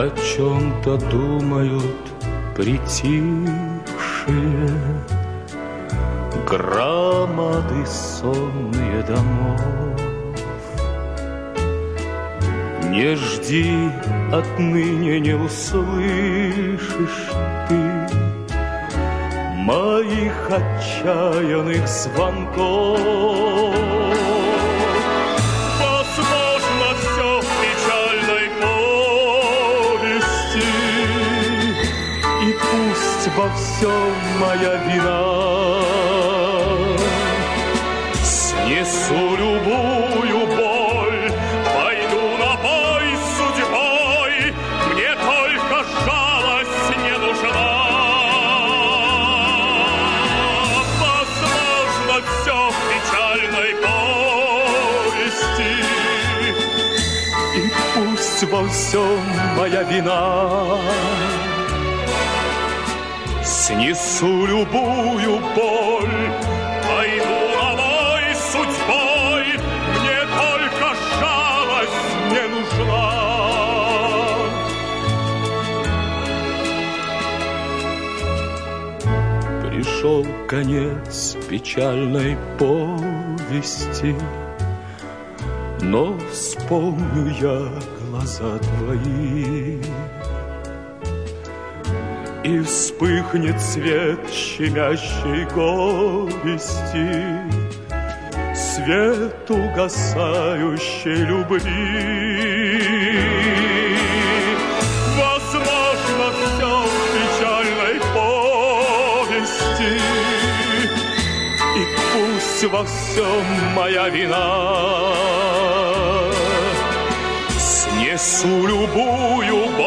о чем-то думают притихшие громады сонные домов. Не жди, отныне не услышишь ты моих отчаянных звонков. Возможно, все в печальной повести, и пусть во всем моя вина. Снесу любую боль, пойду на бой с судьбой, мне только жалость не нужна. Возможно, все в печальной повести, и пусть во всем моя вина. Снесу любую боль, пойду на бой с судьбой, мне только жалость не нужна. Пришел конец печальной повести, но вспомню я глаза твои, и вспыхнет свет щемящей горести, свет угасающей любви. Возможно, все в печальной повести, и пусть во всем моя вина. Снесу любую